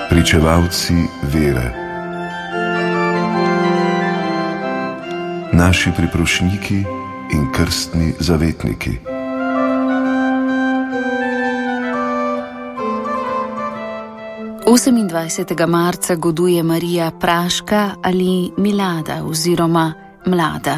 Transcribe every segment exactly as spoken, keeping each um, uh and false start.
Pričevalci vere. Naši priprošniki in krstni zavetniki. osemindvajsetega marca goduje Marija Praška ali Milada oziroma Mlada.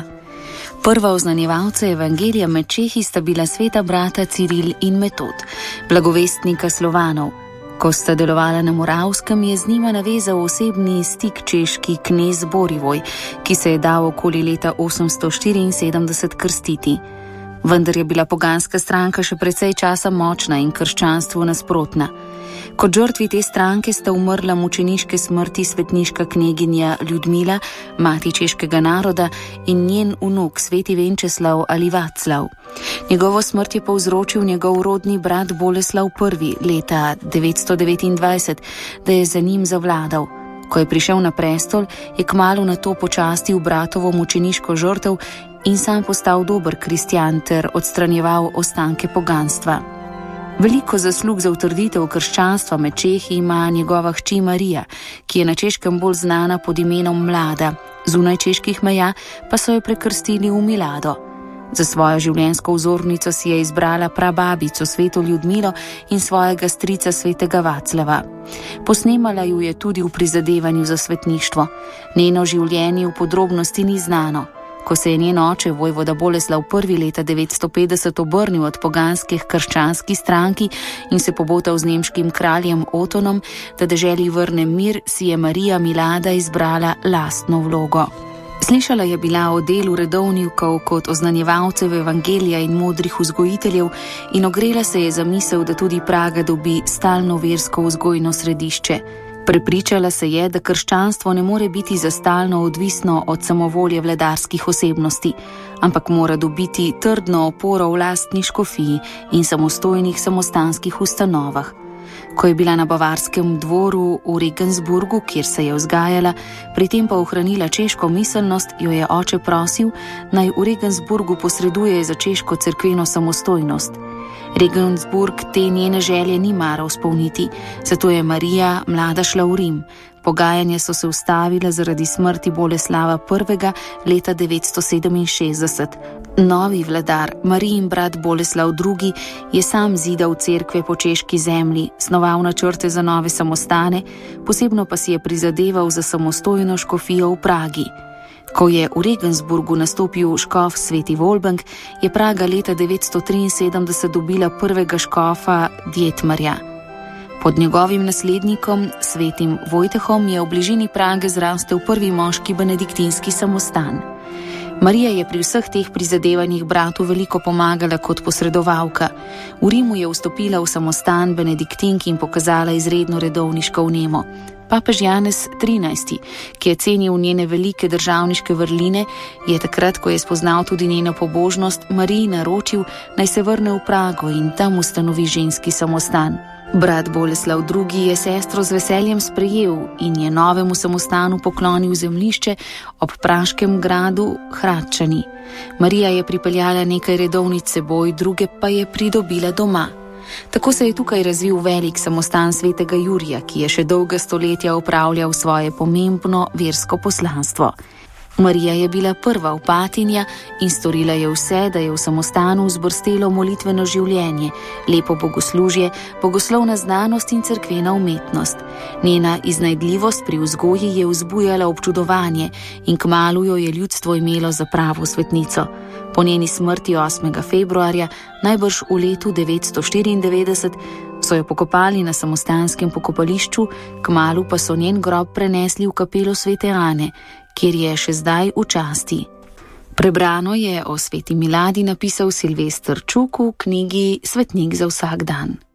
Prva oznanjevalca evangelija med Čehi sta bila sveta brata Ciril in Metod, blagovestnika Slovanov. Ko sta delovala na Moravskem, je z njima navezal osebni stik češki knez Borivoj, ki se je dal okoli leta osemsto štiriinsedemdeset krstiti. Vendar je bila poganska stranka še precej časa močna in krščanstvu nasprotna. Kot žrtvi te stranke sta umrla mučeniške smrti svetniška kneginja Ljudmila, mati češkega naroda, in njen vnuk sveti Venčeslav ali Vaclav. Njegovo smrt je povzročil njegov rodni brat Boleslav I. leta devetsto devetindvajset, da je za njim zavladal. Ko je prišel na prestol, je kmalu nato počastil bratovo mučeniško žrtev in sam postal dober kristjan ter odstranjeval ostanke poganstva. Veliko zaslug za utrditev krščanstva med Čehi ima njegova hči Marija, ki je na Češkem bolj znana pod imenom Mlada, zunaj čeških meja pa so jo prekrstili v Milado. Za svojo življenjsko vzornico si je izbrala prababico sveto Ljudmilo in svojega strica svetega Vaclava. Posnemala ju je tudi v prizadevanju za svetništvo. Njeno življenje v podrobnosti ni znano. Ko se je njen oče, vojvoda Boleslav I. leta devetsto petdeset obrnil od poganske k krščanski stranki in se pobotal z nemškim kraljem Otonom, da deželi vrne mir, si je Marija Milada izbrala lastno vlogo. Slišala je bila o delu redovnikov kot oznanjevalcev evangelija in modrih vzgojiteljev in ogrela se je za misel, da tudi Praga dobi stalno versko vzgojno središče. Prepričala se je, da krščanstvo ne more biti za stalno odvisno od samovolje vladarskih osebnosti, ampak mora dobiti trdno oporo v lastni škofiji in samostojnih samostanskih ustanovah. Ko je bila na bavarskem dvoru v Regensburgu, kjer se je vzgajala, pri tem pa ohranila češko miselnost, jo je oče prosil, naj v Regensburgu posreduje za češko cerkveno samostojnost. Regensburg te njene želje ni maral spolniti, zato je Marija Mlada šla v Rim. Pogajanja so se ustavila zaradi smrti Boleslava I. leta devetsto sedeminšestdeset. Novi vladar, Marijin brat Boleslav drugi, je sam zidal cerkve po češki zemlji, snoval načrte za nove samostane, posebno pa si je prizadeval za samostojno škofijo v Pragi. Ko je v Regensburgu nastopil škof sveti Volbeng, je Praga leta devetsto triinsedemdeset dobila prvega škofa Djetmarja. Pod njegovim naslednikom, svetim Vojtehom, je v bližini Prage zrastel prvi moški benediktinski samostan. Marija je pri vseh teh prizadevanjih bratu veliko pomagala kot posredovalka. V Rimu je vstopila v samostan benediktink in pokazala izredno redovniško vnemo. Papež Janez trinajsti, ki je cenil njene velike državniške vrline, je takrat, ko je spoznal tudi njeno pobožnost, Mariji naročil, naj se vrne v Prago in tam ustanovi ženski samostan. Brat Boleslav drugi je sestro z veseljem sprejel in je novemu samostanu poklonil zemljišče ob praškem gradu Hradčani. Marija je pripeljala nekaj redovnic seboj, druge pa je pridobila doma. Tako se je tukaj razvil velik samostan svetega Jurija, ki je še dolga stoletja opravljal svoje pomembno versko poslanstvo. Marija je bila prva opatinja in storila je vse, da je v samostanu vzbrstelo molitveno življenje, lepo bogoslužje, bogoslovna znanost in cerkvena umetnost. Njena iznajdljivost pri vzgoji je vzbujala občudovanje in kmalu jo je ljudstvo imelo za pravo svetnico. Po njeni smrti osmega februarja, najbrž v letu devetsto štiriindevetdeset, so jo pokopali na samostanskem pokopališču, kmalu pa so njen grob prenesli v kapelo svete Ane, kjer je še zdaj v časti. Prebrano je o sveti Miladi napisal Silvester Čuk v knjigi Svetnik za vsak dan.